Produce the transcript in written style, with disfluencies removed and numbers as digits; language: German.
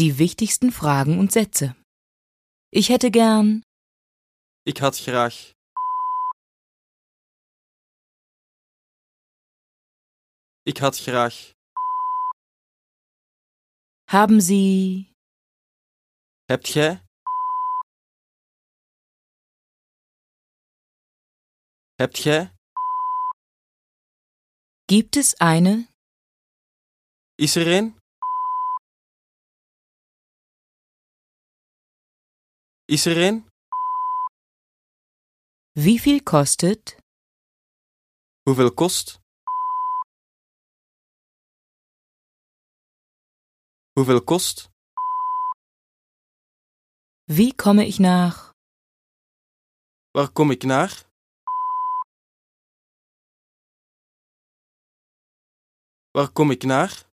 die wichtigsten Fragen und Sätze. Ich hätte gern. Ik had graag. Ik had graag. Haben Sie. Hebt gij? Hebt gij? Gibt es eine? Is er een? Is er een? Wie viel kostet? Hoeveel kost? Hoeveel kost? Wie komme ich nach? Waar kom ik naar? Waar kom ik naar?